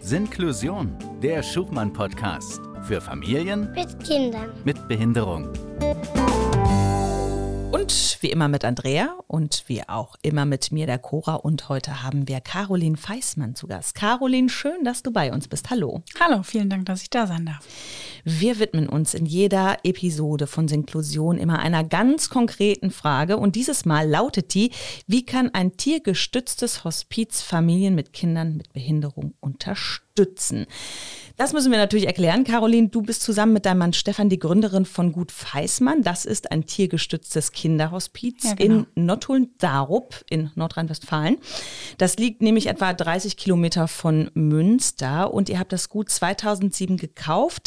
Sinklusion, der Schupmann-Podcast für Familien mit Kindern mit Behinderung. Und wie immer mit Andrea und wie auch immer mit mir, der Cora. Und heute haben wir Caroline Feissmann zu Gast. Caroline, schön, dass du bei uns bist. Hallo. Hallo, vielen Dank, dass ich da sein darf. Wir widmen uns in jeder Episode von Sinklusion immer einer ganz konkreten Frage. Und dieses Mal lautet die: Wie kann ein tiergestütztes Hospiz Familien mit Kindern mit Behinderung unterstützen? Das müssen wir natürlich erklären. Caroline, du bist zusammen mit deinem Mann Stefan die Gründerin von Gut Feissmann. Das ist ein tiergestütztes Kinderhospiz in Nottuln-Darup in Nordrhein-Westfalen. Das liegt nämlich etwa 30 Kilometer von Münster und ihr habt das Gut 2007 gekauft.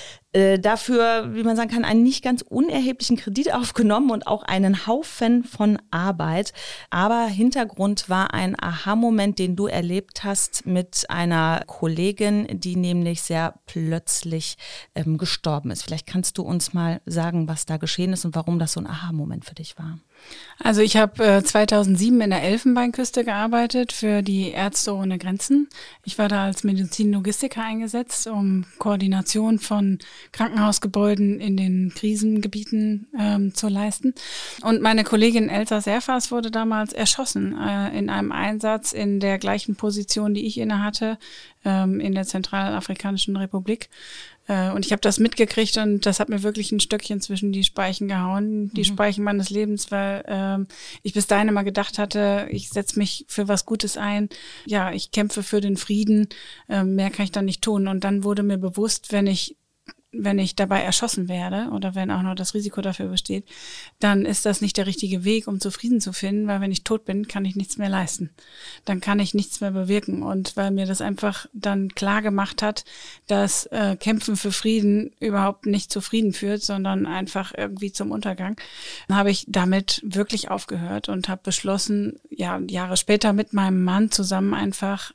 Dafür, wie man sagen kann, einen nicht ganz unerheblichen Kredit aufgenommen und auch einen Haufen von Arbeit. Aber Hintergrund war ein Aha-Moment, den du erlebt hast mit einer Kollegin, die nämlich sehr plötzlich gestorben ist. Vielleicht kannst du uns mal sagen, was da geschehen ist und warum das so ein Aha-Moment für dich war. Also ich habe 2007 in der Elfenbeinküste gearbeitet für die Ärzte ohne Grenzen. Ich war da als Medizinlogistiker eingesetzt, um Koordination von Krankenhausgebäuden in den Krisengebieten zu leisten. Und meine Kollegin Elsa Serfas wurde damals erschossen in einem Einsatz in der gleichen Position, die ich innehatte, in der Zentralafrikanischen Republik. Und ich habe das mitgekriegt und das hat mir wirklich ein Stöckchen zwischen die Speichen gehauen, die Speichen meines Lebens, weil ich bis dahin immer gedacht hatte, ich setze mich für was Gutes ein, ja, ich kämpfe für den Frieden, mehr kann ich dann nicht tun. Und dann wurde mir bewusst, wenn ich dabei erschossen werde oder wenn auch noch das Risiko dafür besteht, dann ist das nicht der richtige Weg, um Frieden zu finden, weil wenn ich tot bin, kann ich nichts mehr leisten. Dann kann ich nichts mehr bewirken. Und weil mir das einfach dann klar gemacht hat, dass Kämpfen für Frieden überhaupt nicht zu Frieden führt, sondern einfach irgendwie zum Untergang, habe ich damit wirklich aufgehört und habe beschlossen, ja, Jahre später mit meinem Mann zusammen einfach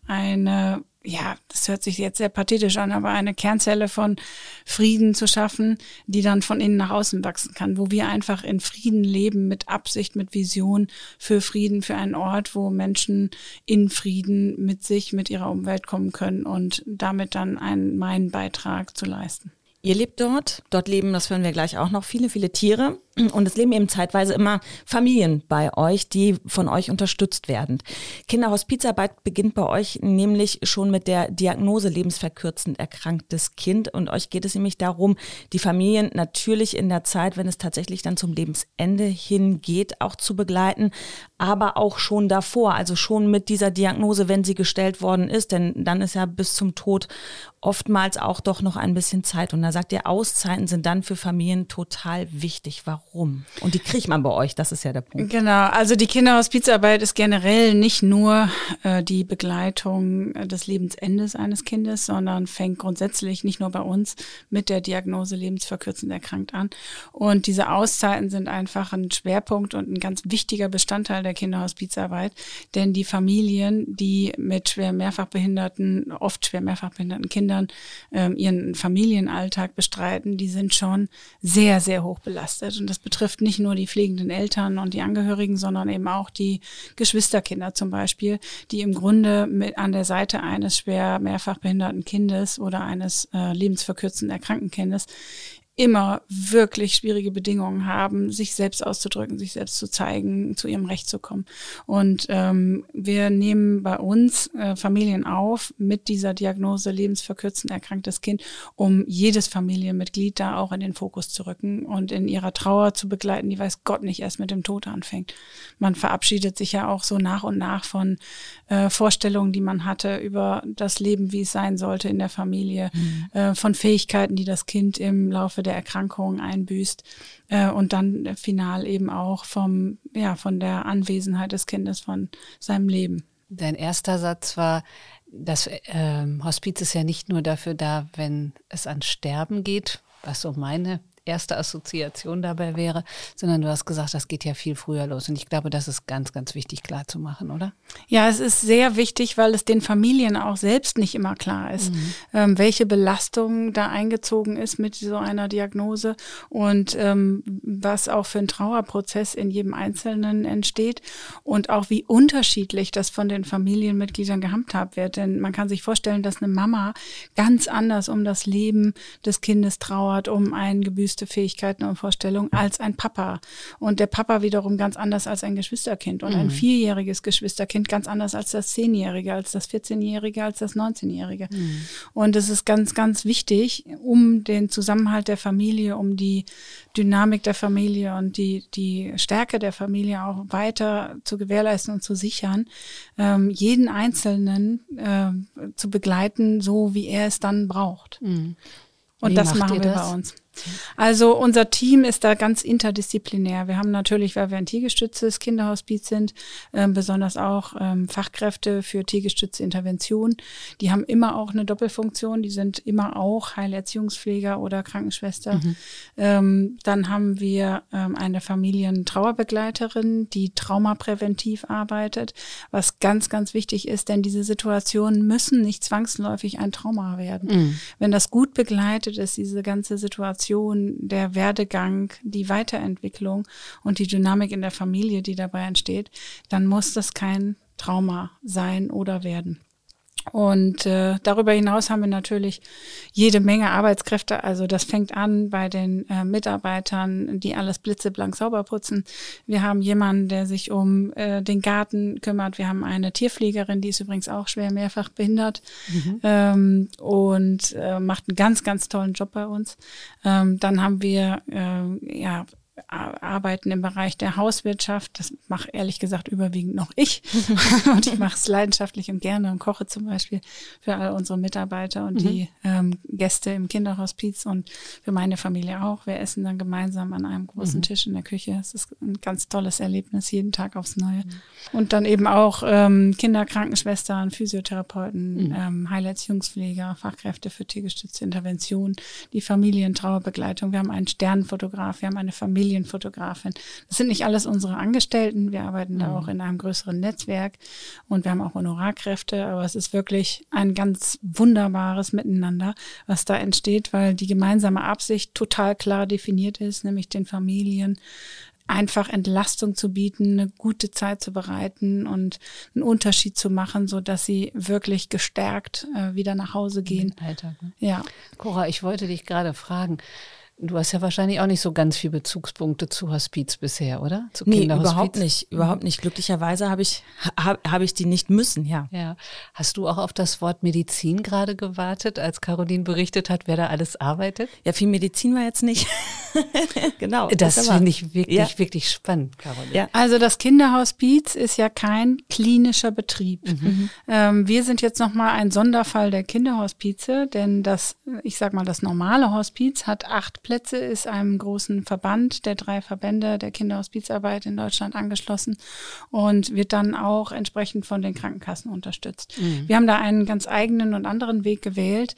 das hört sich jetzt sehr pathetisch an, aber eine Kernzelle von Frieden zu schaffen, die dann von innen nach außen wachsen kann, wo wir einfach in Frieden leben, mit Absicht, mit Vision für Frieden, für einen Ort, wo Menschen in Frieden mit sich, mit ihrer Umwelt kommen können und damit dann meinen Beitrag zu leisten. Ihr lebt dort leben, das hören wir gleich auch noch, viele, viele Tiere und es leben eben zeitweise immer Familien bei euch, die von euch unterstützt werden. Kinderhospizarbeit beginnt bei euch nämlich schon mit der Diagnose lebensverkürzend erkranktes Kind und euch geht es nämlich darum, die Familien natürlich in der Zeit, wenn es tatsächlich dann zum Lebensende hingeht, auch zu begleiten, aber auch schon davor, also schon mit dieser Diagnose, wenn sie gestellt worden ist, denn dann ist ja bis zum Tod oftmals auch doch noch ein bisschen Zeit. Und da sagt ihr, Auszeiten sind dann für Familien total wichtig. Warum? Und die kriegt man bei euch, das ist ja der Punkt. Genau, also die Kinderhospizarbeit ist generell nicht nur die Begleitung des Lebensendes eines Kindes, sondern fängt grundsätzlich nicht nur bei uns mit der Diagnose lebensverkürzend erkrankt an. Und diese Auszeiten sind einfach ein Schwerpunkt und ein ganz wichtiger Bestandteil der Kinderhospizarbeit, denn die Familien, die mit oft schwer mehrfach behinderten Kindern ihren Familienalltag bestreiten, die sind schon sehr, sehr hoch belastet. Und das betrifft nicht nur die pflegenden Eltern und die Angehörigen, sondern eben auch die Geschwisterkinder zum Beispiel, die im Grunde an der Seite eines schwer mehrfach behinderten Kindes oder eines lebensverkürzend erkrankten Kindes immer wirklich schwierige Bedingungen haben, sich selbst auszudrücken, sich selbst zu zeigen, zu ihrem Recht zu kommen. Und wir nehmen bei uns Familien auf mit dieser Diagnose lebensverkürzend erkranktes Kind, um jedes Familienmitglied da auch in den Fokus zu rücken und in ihrer Trauer zu begleiten, die weiß Gott nicht erst mit dem Tod anfängt. Man verabschiedet sich ja auch so nach und nach von Vorstellungen, die man hatte über das Leben, wie es sein sollte in der Familie, von Fähigkeiten, die das Kind im Laufe der Erkrankung einbüßt und dann final eben auch von der Anwesenheit des Kindes von seinem Leben. Dein erster Satz war, das Hospiz ist ja nicht nur dafür da, wenn es an Sterben geht, was so meine erste Assoziation dabei wäre, sondern du hast gesagt, das geht ja viel früher los. Und ich glaube, das ist ganz, ganz wichtig klar zu machen, oder? Ja, es ist sehr wichtig, weil es den Familien auch selbst nicht immer klar ist, welche Belastung da eingezogen ist mit so einer Diagnose und was auch für ein Trauerprozess in jedem Einzelnen entsteht und auch wie unterschiedlich das von den Familienmitgliedern gehandhabt wird. Denn man kann sich vorstellen, dass eine Mama ganz anders um das Leben des Kindes trauert, um eingebüßte Fähigkeiten und Vorstellungen als ein Papa. Und der Papa wiederum ganz anders als ein Geschwisterkind und ein 4-jähriges Geschwisterkind ganz anders als das 10-Jährige, als das 14-Jährige, als das 19-Jährige. Und es ist ganz, ganz wichtig, um den Zusammenhalt der Familie, um die Dynamik der Familie und die Stärke der Familie auch weiter zu gewährleisten und zu sichern, jeden Einzelnen zu begleiten, so wie er es dann braucht. Und das machen wir bei uns. Also unser Team ist da ganz interdisziplinär. Wir haben natürlich, weil wir ein tiergestütztes Kinderhospiz sind, besonders auch Fachkräfte für tiergestützte Intervention. Die haben immer auch eine Doppelfunktion. Die sind immer auch Heilerziehungspfleger oder Krankenschwester. Dann haben wir eine Familientrauerbegleiterin, die traumapräventiv arbeitet, was ganz, ganz wichtig ist, denn diese Situationen müssen nicht zwangsläufig ein Trauma werden. Wenn das gut begleitet ist, diese ganze Situation, der Werdegang, die Weiterentwicklung und die Dynamik in der Familie, die dabei entsteht, dann muss das kein Trauma sein oder werden. Und darüber hinaus haben wir natürlich jede Menge Arbeitskräfte. Also das fängt an bei den Mitarbeitern, die alles blitzeblank sauber putzen. Wir haben jemanden, der sich um den Garten kümmert. Wir haben eine Tierpflegerin, die ist übrigens auch schwer mehrfach behindert und macht einen ganz, ganz tollen Job bei uns. Dann haben wir arbeiten im Bereich der Hauswirtschaft. Das mache ehrlich gesagt überwiegend noch ich. Und ich mache es leidenschaftlich und gerne und koche zum Beispiel für all unsere Mitarbeiter und die Gäste im Kinderhospiz und für meine Familie auch. Wir essen dann gemeinsam an einem großen Tisch in der Küche. Es ist ein ganz tolles Erlebnis, jeden Tag aufs Neue. Und dann eben auch Kinderkrankenschwestern, Physiotherapeuten, Heilerziehungspfleger, Fachkräfte für tiergestützte Intervention, die Familientrauerbegleitung. Wir haben einen Sternenfotograf, wir haben eine Familienfotografin. Das sind nicht alles unsere Angestellten. Wir arbeiten da auch in einem größeren Netzwerk und wir haben auch Honorarkräfte. Aber es ist wirklich ein ganz wunderbares Miteinander, was da entsteht, weil die gemeinsame Absicht total klar definiert ist, nämlich den Familien einfach Entlastung zu bieten, eine gute Zeit zu bereiten und einen Unterschied zu machen, so dass sie wirklich gestärkt wieder nach Hause gehen. Alltag, ne? Ja. Cora, ich wollte dich gerade fragen, du hast ja wahrscheinlich auch nicht so ganz viele Bezugspunkte zu Hospiz bisher, oder? Zu Nee, Kinderhospiz? überhaupt nicht. Glücklicherweise habe ich die nicht müssen, ja. Ja. Hast du auch auf das Wort Medizin gerade gewartet, als Caroline berichtet hat, wer da alles arbeitet? Ja, viel Medizin war jetzt nicht. Genau. Das finde ich wirklich spannend, Caroline. Ja. Also das Kinderhospiz ist ja kein klinischer Betrieb. Wir sind jetzt nochmal ein Sonderfall der Kinderhospize, denn das normale Hospiz hat 8 Plätze, ist einem großen Verband der 3 Verbände der Kinderhospizarbeit in Deutschland angeschlossen und wird dann auch entsprechend von den Krankenkassen unterstützt. Wir haben da einen ganz eigenen und anderen Weg gewählt.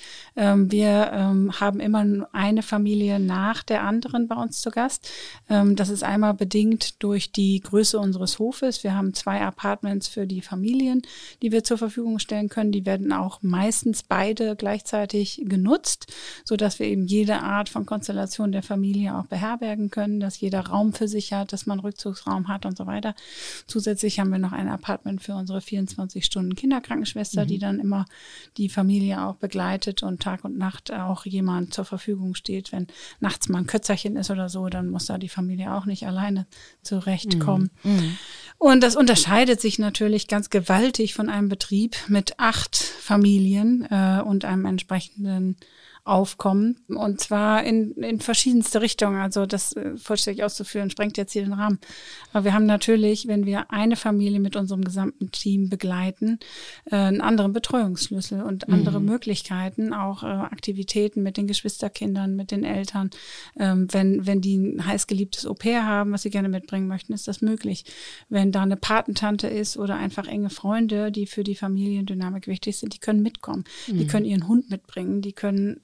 Wir haben immer eine Familie nach der anderen bei uns zu Gast. Das ist einmal bedingt durch die Größe unseres Hofes. Wir haben 2 Apartments für die Familien, die wir zur Verfügung stellen können. Die werden auch meistens beide gleichzeitig genutzt, sodass wir eben jede Art von Konstellation der Familie auch beherbergen können, dass jeder Raum für sich hat, dass man Rückzugsraum hat und so weiter. Zusätzlich haben wir noch ein Apartment für unsere 24-Stunden-Kinderkrankenschwester, die dann immer die Familie auch begleitet und Tag und Nacht auch jemand zur Verfügung steht. Wenn nachts mal ein Kötzerchen ist oder so, dann muss da die Familie auch nicht alleine zurechtkommen. Und das unterscheidet sich natürlich ganz gewaltig von einem Betrieb mit 8 Familien und einem entsprechenden Aufkommen, und zwar in verschiedenste Richtungen. Also das vollständig auszuführen, sprengt jetzt hier den Rahmen. Aber wir haben natürlich, wenn wir eine Familie mit unserem gesamten Team begleiten, einen anderen Betreuungsschlüssel und andere Möglichkeiten, auch Aktivitäten mit den Geschwisterkindern, mit den Eltern. Wenn die ein heißgeliebtes Au-pair haben, was sie gerne mitbringen möchten, ist das möglich. Wenn da eine Patentante ist oder einfach enge Freunde, die für die Familiendynamik wichtig sind, die können mitkommen. Die können ihren Hund mitbringen, die können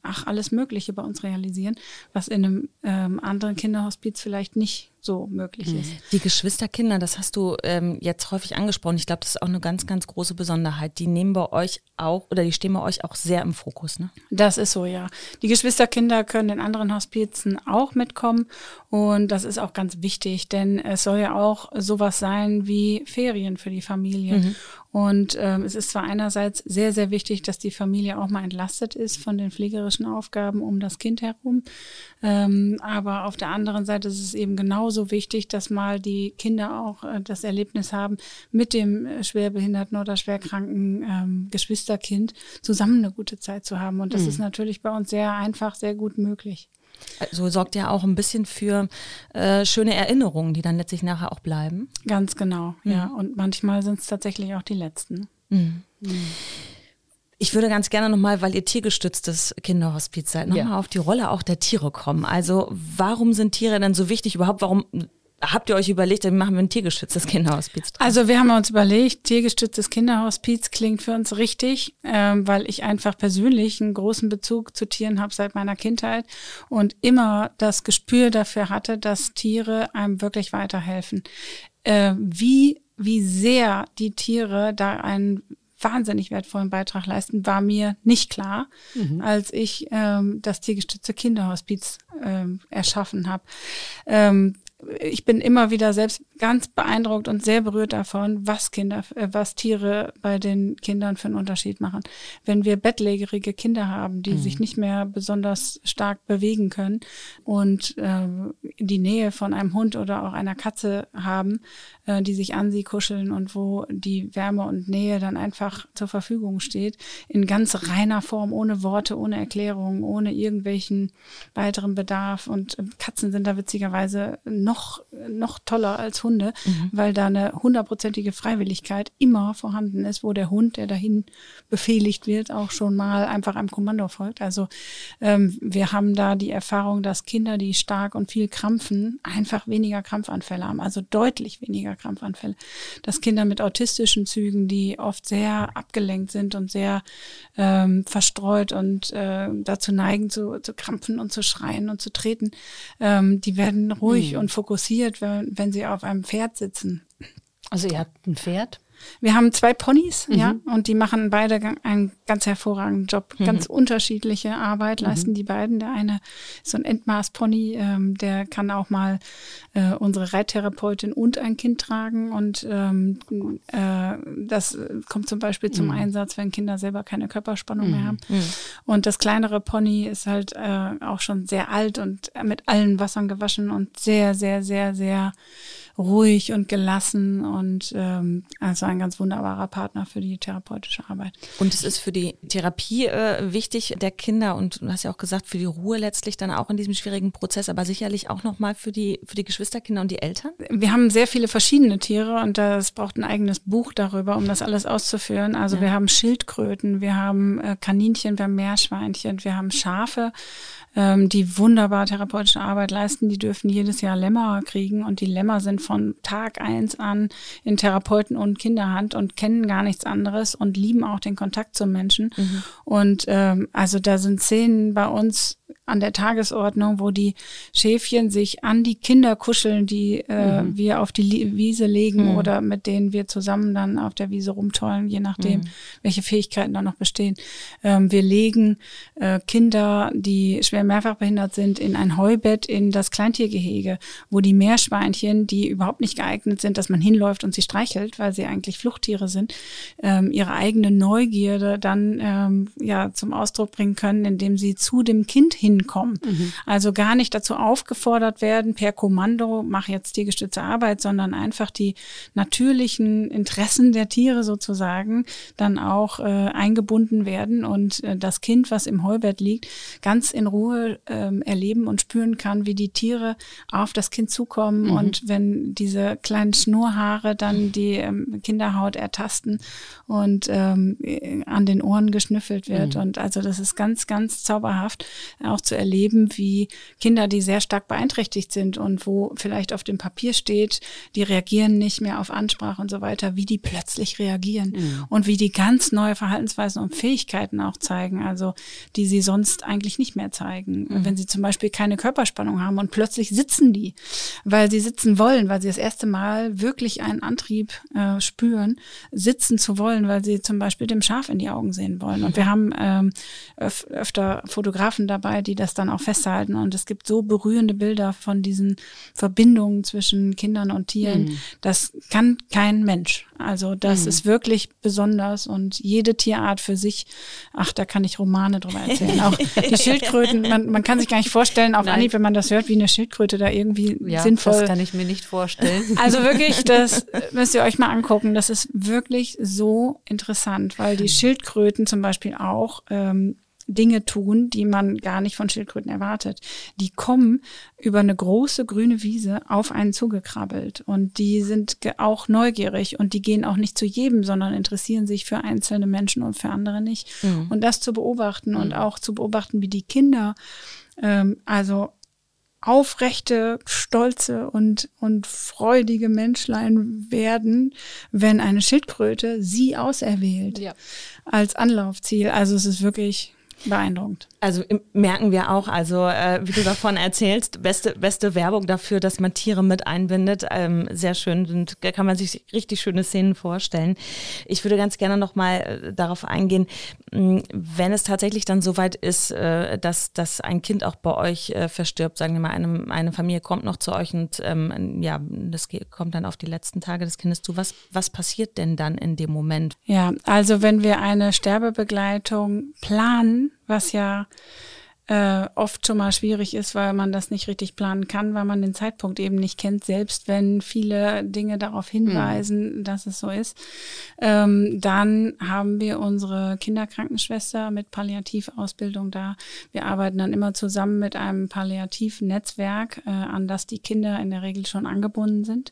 alles Mögliche bei uns realisieren, was in einem anderen Kinderhospiz vielleicht nicht so möglich ist. Die Geschwisterkinder, das hast du jetzt häufig angesprochen. Ich glaube, das ist auch eine ganz, ganz große Besonderheit. Die nehmen bei euch auch, oder die stehen bei euch auch sehr im Fokus, ne? Das ist so, ja. Die Geschwisterkinder können in anderen Hospizen auch mitkommen und das ist auch ganz wichtig, denn es soll ja auch sowas sein wie Ferien für die Familie. Und es ist zwar einerseits sehr, sehr wichtig, dass die Familie auch mal entlastet ist von den pflegerischen Aufgaben um das Kind herum, aber auf der anderen Seite ist es eben genauso wichtig, dass mal die Kinder auch das Erlebnis haben, mit dem schwerbehinderten oder schwerkranken Geschwisterkind zusammen eine gute Zeit zu haben. Und das ist natürlich bei uns sehr einfach, sehr gut möglich. Also sorgt ja auch ein bisschen für schöne Erinnerungen, die dann letztlich nachher auch bleiben. Ganz genau, ja. Und manchmal sind es tatsächlich auch die letzten. Ich würde ganz gerne nochmal, weil ihr tiergestütztes Kinderhospiz seid, nochmal auf die Rolle auch der Tiere kommen. Also warum sind Tiere denn so wichtig überhaupt? Warum habt ihr euch überlegt, dann machen wir ein tiergestütztes Kinderhospiz draus? Also wir haben uns überlegt, tiergestütztes Kinderhospiz klingt für uns richtig, weil ich einfach persönlich einen großen Bezug zu Tieren habe seit meiner Kindheit und immer das Gespür dafür hatte, dass Tiere einem wirklich weiterhelfen. Wie sehr die Tiere da einen wahnsinnig wertvollen Beitrag leisten, war mir nicht klar, als ich das tiergestützte Kinderhospiz erschaffen habe. Ich bin immer wieder selbst ganz beeindruckt und sehr berührt davon, was Tiere bei den Kindern für einen Unterschied machen. Wenn wir bettlägerige Kinder haben, die sich nicht mehr besonders stark bewegen können und die Nähe von einem Hund oder auch einer Katze haben, die sich an sie kuscheln und wo die Wärme und Nähe dann einfach zur Verfügung steht, in ganz reiner Form, ohne Worte, ohne Erklärungen, ohne irgendwelchen weiteren Bedarf. Und Katzen sind da witzigerweise noch toller als Hunde, weil da eine 100%ige Freiwilligkeit immer vorhanden ist, wo der Hund, der dahin befehligt wird, auch schon mal einfach einem Kommando folgt. Also wir haben da die Erfahrung, dass Kinder, die stark und viel krampfen, einfach weniger Krampfanfälle haben, also deutlich weniger Krampfanfälle. Dass Kinder mit autistischen Zügen, die oft sehr abgelenkt sind und sehr verstreut und dazu neigen zu krampfen und zu schreien und zu treten, die werden ruhig und fokussiert, wenn sie auf einem Pferd sitzen. Also ihr habt ein Pferd? Wir haben 2 Ponys, ja, und die machen beide einen ganz hervorragenden Job. Ganz unterschiedliche Arbeit leisten die beiden. Der eine ist so ein Endmaß-Pony, der kann auch mal unsere Reittherapeutin und ein Kind tragen. Und das kommt zum Beispiel zum Einsatz, wenn Kinder selber keine Körperspannung mehr haben. Und das kleinere Pony ist halt auch schon sehr alt und mit allen Wassern gewaschen und sehr, sehr, sehr, sehr ruhig und gelassen und also ein ganz wunderbarer Partner für die therapeutische Arbeit. Und es ist für die Therapie wichtig der Kinder und du hast ja auch gesagt, für die Ruhe letztlich dann auch in diesem schwierigen Prozess, aber sicherlich auch nochmal für die Geschwisterkinder und die Eltern? Wir haben sehr viele verschiedene Tiere und das braucht ein eigenes Buch darüber, um das alles auszuführen. Also wir haben Schildkröten, wir haben Kaninchen, wir haben Meerschweinchen, wir haben Schafe, die wunderbar therapeutische Arbeit leisten. Die dürfen jedes Jahr Lämmer kriegen und die Lämmer sind von Tag 1 an in Therapeuten- und Kinderhand und kennen gar nichts anderes und lieben auch den Kontakt zum Menschen. Und also da sind Szenen bei uns an der Tagesordnung, wo die Schäfchen sich an die Kinder kuscheln, die wir auf die Wiese legen oder mit denen wir zusammen dann auf der Wiese rumtollen, je nachdem, welche Fähigkeiten da noch bestehen. Wir legen Kinder, die schwer mehrfach behindert sind, in ein Heubett in das Kleintiergehege, wo die Meerschweinchen, die überhaupt nicht geeignet sind, dass man hinläuft und sie streichelt, weil sie eigentlich Fluchttiere sind, ihre eigene Neugierde dann zum Ausdruck bringen können, indem sie zu dem Kind hinkommen. Also gar nicht dazu aufgefordert werden, per Kommando, mach jetzt tiergestützte Arbeit, sondern einfach die natürlichen Interessen der Tiere sozusagen dann auch eingebunden werden und das Kind, was im Heubett liegt, ganz in Ruhe erleben und spüren kann, wie die Tiere auf das Kind zukommen und wenn diese kleinen Schnurrhaare dann die Kinderhaut ertasten und an den Ohren geschnüffelt wird. Und also das ist ganz, ganz zauberhaft, auch zu erleben, wie Kinder, die sehr stark beeinträchtigt sind und wo vielleicht auf dem Papier steht, die reagieren nicht mehr auf Ansprache und so weiter, wie die plötzlich reagieren und wie die ganz neue Verhaltensweisen und Fähigkeiten auch zeigen, also die sie sonst eigentlich nicht mehr zeigen. Wenn sie zum Beispiel keine Körperspannung haben und plötzlich sitzen die, weil sie sitzen wollen, weil sie das erste Mal wirklich einen Antrieb spüren, sitzen zu wollen, weil sie zum Beispiel dem Schaf in die Augen sehen wollen. Und wir haben öfter Fotografen dabei, die das dann auch festhalten. Und es gibt so berührende Bilder von diesen Verbindungen zwischen Kindern und Tieren. Das kann kein Mensch. Also das ist wirklich besonders. Und jede Tierart für sich, da kann ich Romane drüber erzählen. Auch die Schildkröten, man kann sich gar nicht vorstellen, auf Anhieb, wenn man das hört, wie eine Schildkröte da irgendwie sinnvoll. Das kann ich mir nicht vorstellen. Also wirklich, das müsst ihr euch mal angucken. Das ist wirklich so interessant, weil die Schildkröten zum Beispiel auch Dinge tun, die man gar nicht von Schildkröten erwartet. Die kommen über eine große grüne Wiese auf einen zugekrabbelt und die sind auch neugierig und die gehen auch nicht zu jedem, sondern interessieren sich für einzelne Menschen und für andere nicht. Und das zu beobachten und auch zu beobachten, wie die Kinder also aufrechte, stolze und freudige Menschlein werden, wenn eine Schildkröte sie auserwählt als Anlaufziel. Also es ist wirklich beeindruckend. Also merken wir auch, also wie du davon erzählst, beste Werbung dafür, dass man Tiere mit einbindet. Sehr schön, und da kann man sich richtig schöne Szenen vorstellen. Ich würde ganz gerne nochmal darauf eingehen, wenn es tatsächlich dann soweit ist, dass ein Kind auch bei euch verstirbt, sagen wir mal, eine Familie kommt noch zu euch und das kommt dann auf die letzten Tage des Kindes zu. Was passiert denn dann in dem Moment? Ja, also wenn wir eine Sterbebegleitung planen, was ja oft schon mal schwierig ist, weil man das nicht richtig planen kann, weil man den Zeitpunkt eben nicht kennt, selbst wenn viele Dinge darauf hinweisen, dass es so ist. Dann haben wir unsere Kinderkrankenschwester mit Palliativausbildung da. Wir arbeiten dann immer zusammen mit einem Palliativnetzwerk, an das die Kinder in der Regel schon angebunden sind.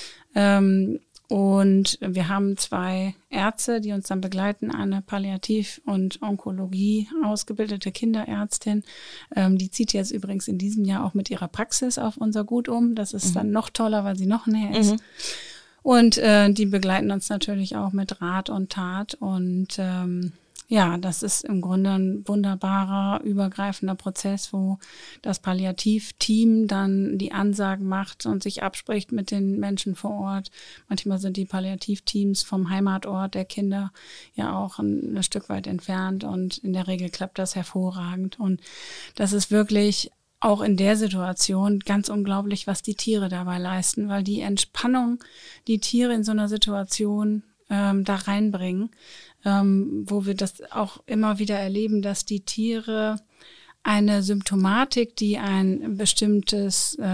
Und wir haben 2 Ärzte, die uns dann begleiten, eine Palliativ- und Onkologie ausgebildete Kinderärztin. Die zieht jetzt übrigens in diesem Jahr auch mit ihrer Praxis auf unser Gut um. Das ist dann noch toller, weil sie noch näher ist. Und die begleiten uns natürlich auch mit Rat und Tat. Und das ist im Grunde ein wunderbarer, übergreifender Prozess, wo das Palliativteam dann die Ansagen macht und sich abspricht mit den Menschen vor Ort. Manchmal sind die Palliativteams vom Heimatort der Kinder ja auch ein Stück weit entfernt und in der Regel klappt das hervorragend. Und das ist wirklich auch in der Situation ganz unglaublich, was die Tiere dabei leisten, weil die Entspannung, die Tiere in so einer Situation da reinbringen, wo wir das auch immer wieder erleben, dass die Tiere eine Symptomatik, die eine bestimmte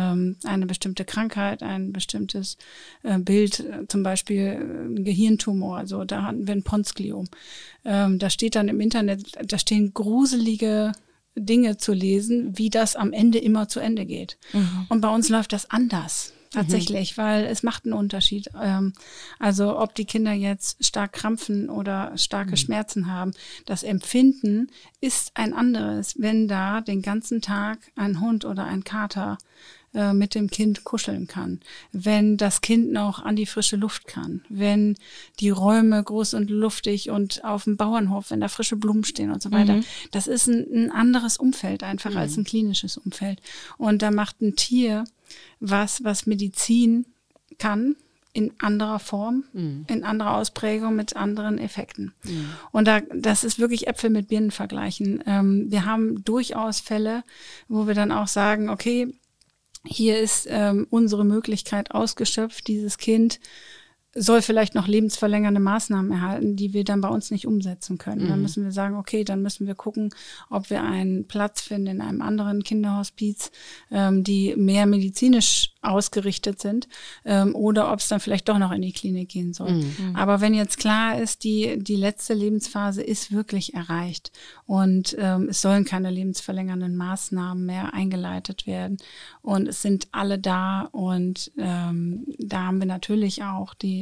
Krankheit, ein bestimmtes Bild, zum Beispiel ein Gehirntumor, also da hatten wir ein Ponsgliom. Da steht dann im Internet, da stehen gruselige Dinge zu lesen, wie das am Ende immer zu Ende geht. Und bei uns läuft das anders. Tatsächlich, weil es macht einen Unterschied. Also ob die Kinder jetzt stark krampfen oder starke Schmerzen haben, das Empfinden ist ein anderes, wenn da den ganzen Tag ein Hund oder ein Kater mit dem Kind kuscheln kann, wenn das Kind noch an die frische Luft kann, wenn die Räume groß und luftig und auf dem Bauernhof, wenn da frische Blumen stehen und so weiter. Das ist ein anderes Umfeld einfach als ein klinisches Umfeld. Und da macht ein Tier was Medizin kann, in anderer Form, in anderer Ausprägung, mit anderen Effekten. Und das ist wirklich Äpfel mit Birnen vergleichen. Wir haben durchaus Fälle, wo wir dann auch sagen, okay, hier ist unsere Möglichkeit ausgeschöpft, dieses Kind soll vielleicht noch lebensverlängernde Maßnahmen erhalten, die wir dann bei uns nicht umsetzen können. Dann müssen wir sagen, okay, dann müssen wir gucken, ob wir einen Platz finden in einem anderen Kinderhospiz, die mehr medizinisch ausgerichtet sind, oder ob es dann vielleicht doch noch in die Klinik gehen soll. Aber wenn jetzt klar ist, die letzte Lebensphase ist wirklich erreicht und es sollen keine lebensverlängernden Maßnahmen mehr eingeleitet werden und es sind alle da und da haben wir natürlich auch die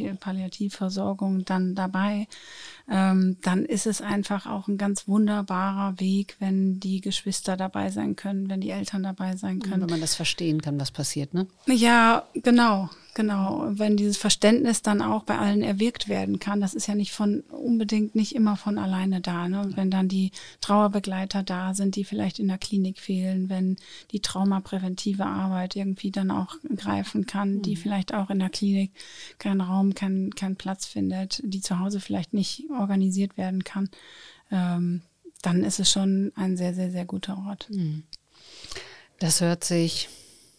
die Palliativversorgung dann dabei, dann ist es einfach auch ein ganz wunderbarer Weg, wenn die Geschwister dabei sein können, wenn die Eltern dabei sein können. Wenn man das verstehen kann, was passiert, ne? Ja, genau. Wenn dieses Verständnis dann auch bei allen erwirkt werden kann, das ist ja unbedingt nicht immer von alleine da, ne? Und wenn dann die Trauerbegleiter da sind, die vielleicht in der Klinik fehlen, wenn die traumapräventive Arbeit irgendwie dann auch greifen kann, die vielleicht auch in der Klinik keinen Raum, keinen Platz findet, die zu Hause vielleicht nicht organisiert werden kann, dann ist es schon ein sehr, sehr, sehr guter Ort. Das hört sich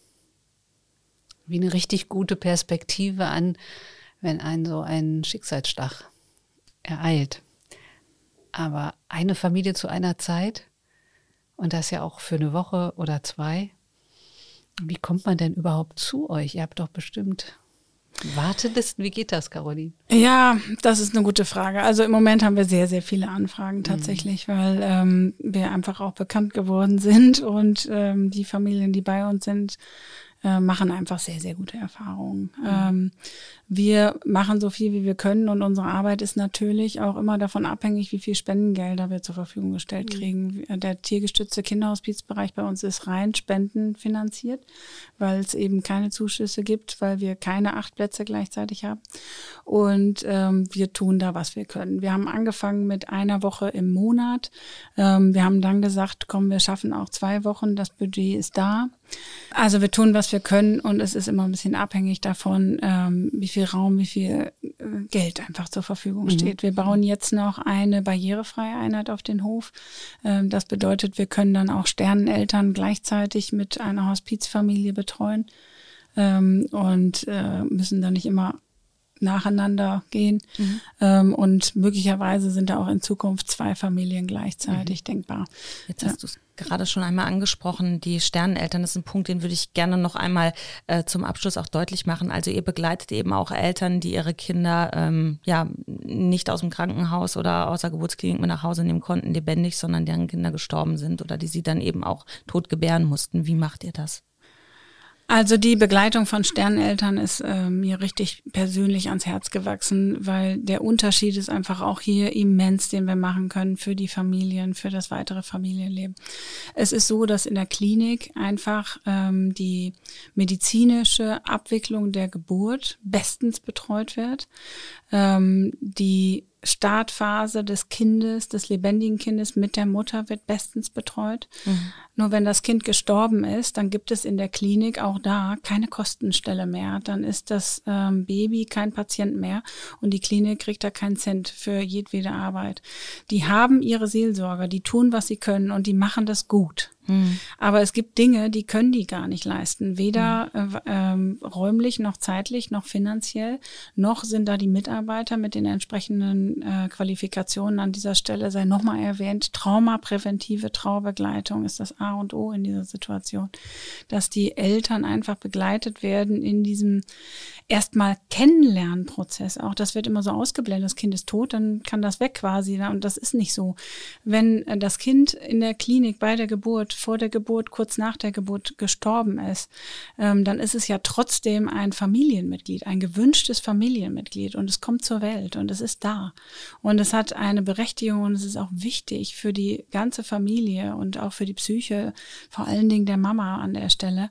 wie eine richtig gute Perspektive an, wenn einen so ein Schicksalsschlag ereilt. Aber eine Familie zu einer Zeit und das ja auch für eine Woche oder 2. Wie kommt man denn überhaupt zu euch? Ihr habt doch bestimmt Wartelisten. Wie geht das, Caroline? Ja, das ist eine gute Frage. Also im Moment haben wir sehr, sehr viele Anfragen tatsächlich, weil wir einfach auch bekannt geworden sind und die Familien, die bei uns sind, machen einfach sehr, sehr gute Erfahrungen. Wir machen so viel, wie wir können und unsere Arbeit ist natürlich auch immer davon abhängig, wie viel Spendengelder wir zur Verfügung gestellt kriegen. Der tiergestützte Kinderhospizbereich bei uns ist rein spendenfinanziert, weil es eben keine Zuschüsse gibt, weil wir keine 8 Plätze gleichzeitig haben. Und wir tun da, was wir können. Wir haben angefangen mit 1 Woche im Monat. Wir haben dann gesagt, komm, wir schaffen auch 2 Wochen, das Budget ist da. Also wir tun, was wir können und es ist immer ein bisschen abhängig davon, wie viel Raum, wie viel Geld einfach zur Verfügung steht. Wir bauen jetzt noch eine barrierefreie Einheit auf den Hof. Das bedeutet, wir können dann auch Sterneneltern gleichzeitig mit einer Hospizfamilie betreuen und müssen dann nicht immer nacheinander gehen. Und möglicherweise sind da auch in Zukunft 2 Familien gleichzeitig denkbar. Jetzt hast du es gerade schon einmal angesprochen, die Sterneneltern, das ist ein Punkt, den würde ich gerne noch einmal zum Abschluss auch deutlich machen. Also ihr begleitet eben auch Eltern, die ihre Kinder nicht aus dem Krankenhaus oder aus der Geburtsklinik mit nach Hause nehmen konnten, lebendig, sondern deren Kinder gestorben sind oder die sie dann eben auch tot gebären mussten. Wie macht ihr das? Also die Begleitung von Sterneneltern ist mir richtig persönlich ans Herz gewachsen, weil der Unterschied ist einfach auch hier immens, den wir machen können für die Familien, für das weitere Familienleben. Es ist so, dass in der Klinik einfach die medizinische Abwicklung der Geburt bestens betreut wird. Die Startphase des Kindes, des lebendigen Kindes mit der Mutter wird bestens betreut. Nur wenn das Kind gestorben ist, dann gibt es in der Klinik auch da keine Kostenstelle mehr. Dann ist das Baby kein Patient mehr und die Klinik kriegt da keinen Cent für jedwede Arbeit. Die haben ihre Seelsorger, die tun, was sie können und die machen das gut. Aber es gibt Dinge, die können die gar nicht leisten. Weder räumlich, noch zeitlich, noch finanziell, noch sind da die Mitarbeiter mit den entsprechenden Qualifikationen an dieser Stelle, sei nochmal erwähnt, traumapräventive Trauerbegleitung ist das A und O in dieser Situation. Dass die Eltern einfach begleitet werden in diesem erstmal Kennenlernprozess. Auch das wird immer so ausgeblendet, das Kind ist tot, dann kann das weg quasi. Und das ist nicht so. Wenn das Kind in der Klinik bei der Geburt, vor der Geburt, kurz nach der Geburt gestorben ist, dann ist es ja trotzdem ein Familienmitglied, ein gewünschtes Familienmitglied und es kommt zur Welt und es ist da. Und es hat eine Berechtigung und es ist auch wichtig für die ganze Familie und auch für die Psyche, vor allen Dingen der Mama an der Stelle,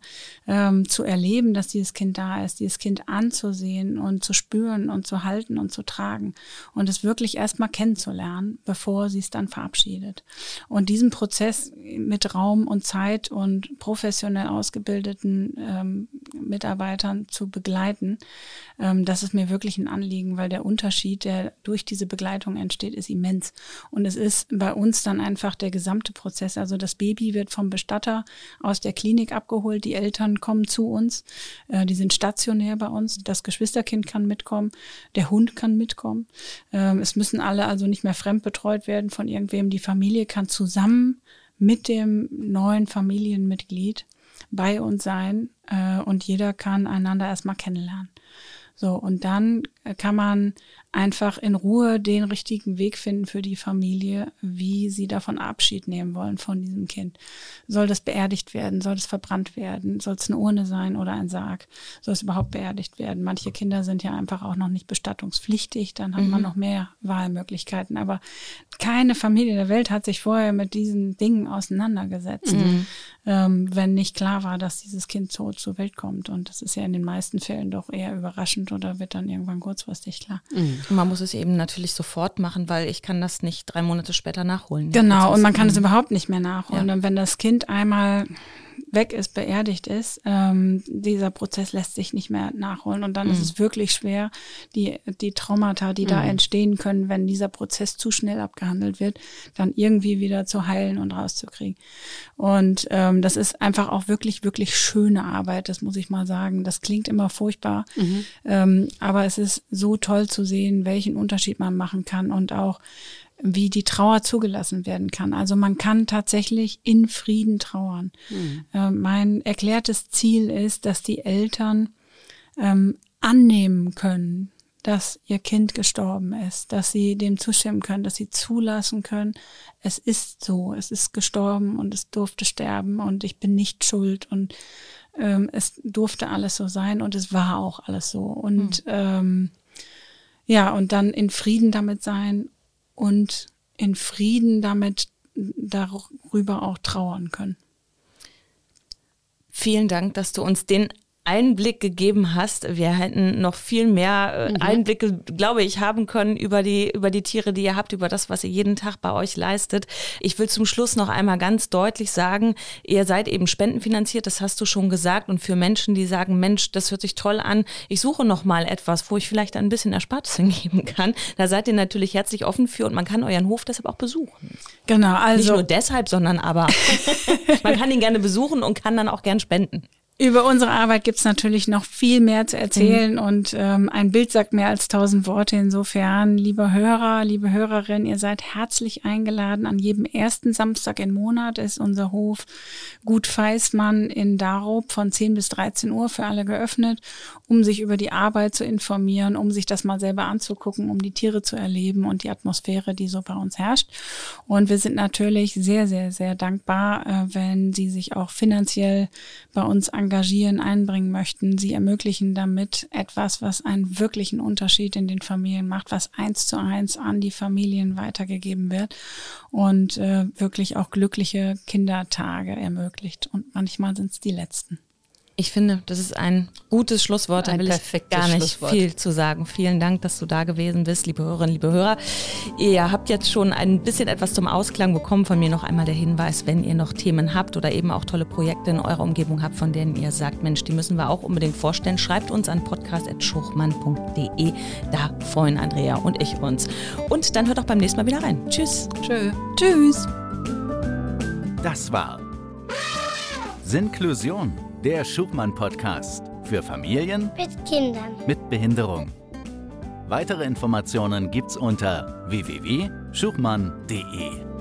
zu erleben, dass dieses Kind da ist, dieses Kind anzusehen und zu spüren und zu halten und zu tragen und es wirklich erstmal kennenzulernen, bevor sie es dann verabschiedet. Und diesen Prozess mit Raum und Zeit und professionell ausgebildeten Mitarbeitern zu begleiten, das ist mir wirklich ein Anliegen, weil der Unterschied, der durch diese Begleitung entsteht, ist immens. Und es ist bei uns dann einfach der gesamte Prozess. Also das Baby wird vom Bestatter aus der Klinik abgeholt, die Eltern kommen zu uns, die sind stationär bei uns, das Geschwisterkind kann mitkommen, der Hund kann mitkommen. Es müssen alle also nicht mehr fremdbetreut werden von irgendwem. Die Familie kann zusammen mit dem neuen Familienmitglied bei uns sein und jeder kann einander erstmal kennenlernen. So, und dann kann man einfach in Ruhe den richtigen Weg finden für die Familie, wie sie davon Abschied nehmen wollen von diesem Kind. Soll das beerdigt werden? Soll das verbrannt werden? Soll es eine Urne sein oder ein Sarg? Soll es überhaupt beerdigt werden? Manche Kinder sind ja einfach auch noch nicht bestattungspflichtig, dann hat man noch mehr Wahlmöglichkeiten. Aber keine Familie der Welt hat sich vorher mit diesen Dingen auseinandergesetzt, wenn nicht klar war, dass dieses Kind tot zur Welt kommt. Und das ist ja in den meisten Fällen doch eher überraschend oder wird dann irgendwann kurzfristig klar. Man muss es eben natürlich sofort machen, weil ich kann das nicht 3 Monate später nachholen. Genau, und man kann es überhaupt nicht mehr nachholen. Ja. Und wenn das Kind einmal weg ist, beerdigt ist, dieser Prozess lässt sich nicht mehr nachholen. Und dann ist es wirklich schwer, die Traumata, die da entstehen können, wenn dieser Prozess zu schnell abgehandelt wird, dann irgendwie wieder zu heilen und rauszukriegen. Und das ist einfach auch wirklich, wirklich schöne Arbeit, das muss ich mal sagen. Das klingt immer furchtbar, aber es ist so toll zu sehen, welchen Unterschied man machen kann und auch wie die Trauer zugelassen werden kann. Also man kann tatsächlich in Frieden trauern. Mein erklärtes Ziel ist, dass die Eltern annehmen können, dass ihr Kind gestorben ist, dass sie dem zustimmen können, dass sie zulassen können, es ist so, es ist gestorben und es durfte sterben und ich bin nicht schuld und es durfte alles so sein und es war auch alles so. Und ja, und dann in Frieden damit sein und in Frieden damit darüber auch trauern können. Vielen Dank, dass du uns den Einblick gegeben hast. Wir hätten noch viel mehr Einblicke, glaube ich, haben können über die Tiere, die ihr habt, über das, was ihr jeden Tag bei euch leistet. Ich will zum Schluss noch einmal ganz deutlich sagen, ihr seid eben spendenfinanziert, das hast du schon gesagt. Und für Menschen, die sagen, Mensch, das hört sich toll an, ich suche noch mal etwas, wo ich vielleicht ein bisschen Erspartes hingeben kann, da seid ihr natürlich herzlich offen für und man kann euren Hof deshalb auch besuchen. Genau, also nicht nur deshalb, sondern aber man kann ihn gerne besuchen und kann dann auch gern spenden. Über unsere Arbeit gibt's natürlich noch viel mehr zu erzählen und ein Bild sagt mehr als 1000 Worte. Insofern, liebe Hörer, liebe Hörerinnen, ihr seid herzlich eingeladen. An jedem ersten Samstag im Monat ist unser Hof Gut Feismann in Darup von 10 bis 13 Uhr für alle geöffnet, um sich über die Arbeit zu informieren, um sich das mal selber anzugucken, um die Tiere zu erleben und die Atmosphäre, die so bei uns herrscht. Und wir sind natürlich sehr, sehr, sehr dankbar, wenn Sie sich auch finanziell bei uns engagieren, einbringen möchten. Sie ermöglichen damit etwas, was einen wirklichen Unterschied in den Familien macht, was 1:1 an die Familien weitergegeben wird und wirklich auch glückliche Kindertage ermöglicht. Und manchmal sind es die letzten. Ich finde, das ist ein gutes Schlusswort. Da will ich gar nicht viel zu sagen. Vielen Dank, dass du da gewesen bist, liebe Hörerinnen, liebe Hörer. Ihr habt jetzt schon ein bisschen etwas zum Ausklang bekommen. Von mir noch einmal der Hinweis, wenn ihr noch Themen habt oder eben auch tolle Projekte in eurer Umgebung habt, von denen ihr sagt, Mensch, die müssen wir auch unbedingt vorstellen, schreibt uns an podcast@schuchmann.de. Da freuen Andrea und ich uns. Und dann hört auch beim nächsten Mal wieder rein. Tschüss. Tschüss. Das war Sinklusion, der Schuchmann-Podcast für Familien mit Kindern mit Behinderung. Weitere Informationen gibt's unter www.schuchmann.de.